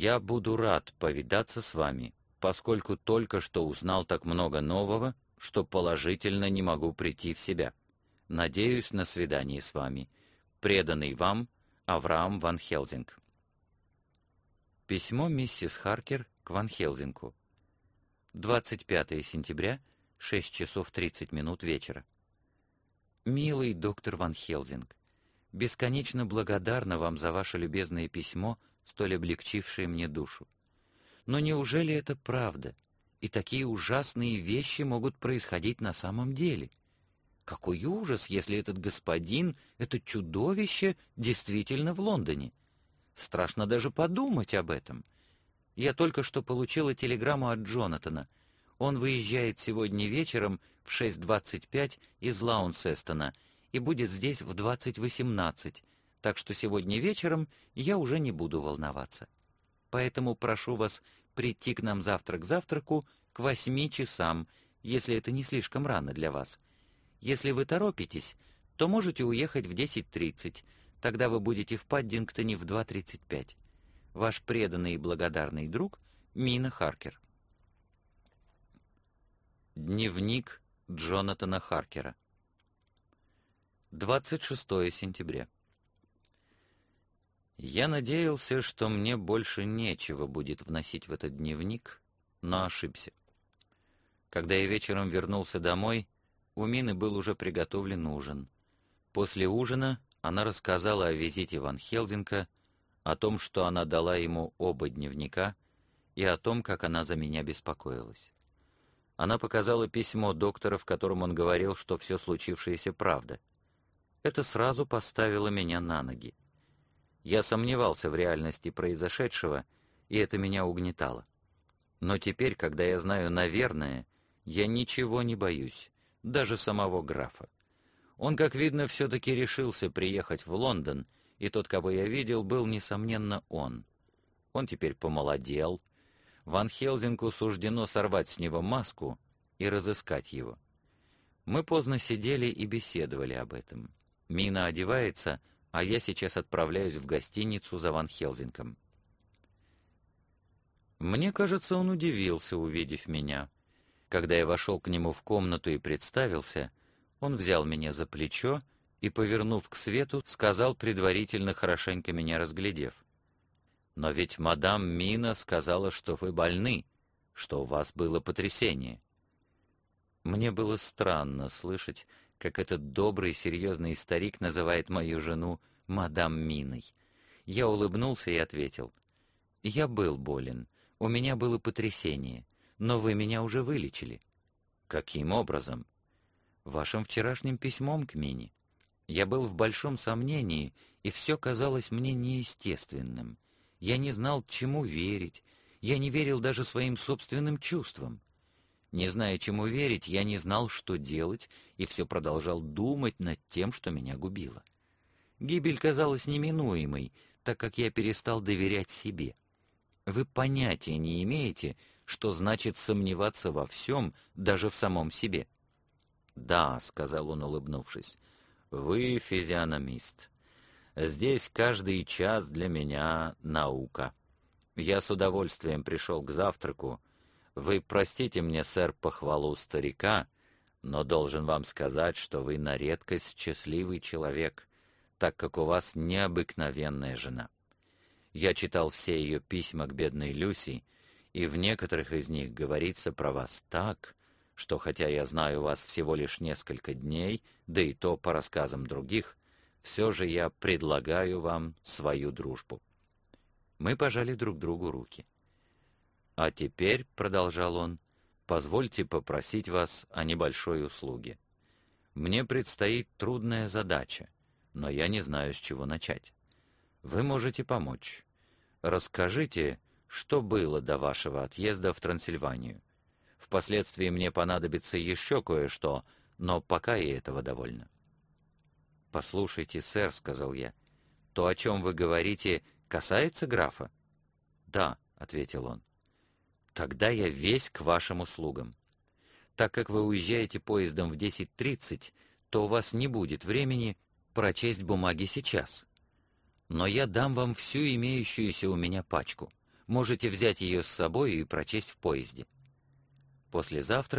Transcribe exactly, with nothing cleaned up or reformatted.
«Я буду рад повидаться с вами, поскольку только что узнал так много нового, что положительно не могу прийти в себя. Надеюсь на свидание с вами. Преданный вам Авраам Ван Хелзинг». Письмо миссис Харкер к Ван Хелзингу. двадцать пятое сентября, шесть часов тридцать минут вечера. «Милый доктор Ван Хелзинг, бесконечно благодарна вам за ваше любезное письмо, столь облегчившее мне душу. Но неужели это правда? И такие ужасные вещи могут происходить на самом деле? Какой ужас, если этот господин, это чудовище, действительно в Лондоне? Страшно даже подумать об этом. Я только что получила телеграмму от Джонатана. Он выезжает сегодня вечером в шесть двадцать пять из Лаунсестона и будет здесь в двадцать восемнадцать, так что сегодня вечером я уже не буду волноваться. Поэтому прошу вас прийти к нам завтра к завтраку к восьми часам, если это не слишком рано для вас. Если вы торопитесь, то можете уехать в десять тридцать, тогда вы будете в Паддингтоне в два тридцать пять. Ваш преданный и благодарный друг Мина Харкер. Дневник Джонатана Харкера. двадцать шестое сентября. Я надеялся, что мне больше нечего будет вносить в этот дневник, но ошибся. Когда я вечером вернулся домой, у Мины был уже приготовлен ужин. После ужина она рассказала о визите Ван Хелзинга, о том, что она дала ему оба дневника, и о том, как она за меня беспокоилась. Она показала письмо доктора, в котором он говорил, что все случившееся правда. Это сразу поставило меня на ноги. Я сомневался в реальности произошедшего, и это меня угнетало. Но теперь, когда я знаю наверное, я ничего не боюсь, даже самого графа. Он, как видно, все-таки решился приехать в Лондон, и тот, кого я видел, был, несомненно, он. Он теперь помолодел. Ван Хелзингу суждено сорвать с него маску и разыскать его. Мы поздно сидели и беседовали об этом. Мина одевается, а я сейчас отправляюсь в гостиницу за Ван Хелзингом. Мне кажется, он удивился, увидев меня. Когда я вошел к нему в комнату и представился, он взял меня за плечо и, повернув к свету, сказал, предварительно хорошенько меня разглядев: «Но ведь мадам Мина сказала, что вы больны, что у вас было потрясение». Мне было странно слышать, как этот добрый, серьезный старик называет мою жену мадам Миной. Я улыбнулся и ответил: «Я был болен, у меня было потрясение, но вы меня уже вылечили». «Каким образом?» «Вашим вчерашним письмом к Мине. Я был в большом сомнении, и все казалось мне неестественным. Я не знал, чему верить, я не верил даже своим собственным чувствам. Не зная, чему верить, я не знал, что делать, и все продолжал думать над тем, что меня губило. Гибель казалась неминуемой, так как я перестал доверять себе. Вы понятия не имеете, что значит сомневаться во всем, даже в самом себе». «Да», — сказал он, улыбнувшись, — «вы физиономист. Здесь каждый час для меня наука. Я с удовольствием пришел к завтраку. Вы простите мне, сэр, похвалу старика, но должен вам сказать, что вы на редкость счастливый человек, так как у вас необыкновенная жена. Я читал все ее письма к бедной Люси, и в некоторых из них говорится про вас так, что хотя я знаю вас всего лишь несколько дней, да и то по рассказам других, все же я предлагаю вам свою дружбу». Мы пожали друг другу руки. «А теперь, — продолжал он, — позвольте попросить вас о небольшой услуге. Мне предстоит трудная задача, но я не знаю, с чего начать. Вы можете помочь. Расскажите, что было до вашего отъезда в Трансильванию. Впоследствии мне понадобится еще кое-что, но пока и этого довольно». «Послушайте, сэр, — сказал я, — то, о чем вы говорите, касается графа?» «Да, — ответил он. «Тогда я весь к вашим услугам. Так как вы уезжаете поездом в десять тридцать, то у вас не будет времени прочесть бумаги сейчас. Но я дам вам всю имеющуюся у меня пачку. Можете взять ее с собой и прочесть в поезде». После завтрака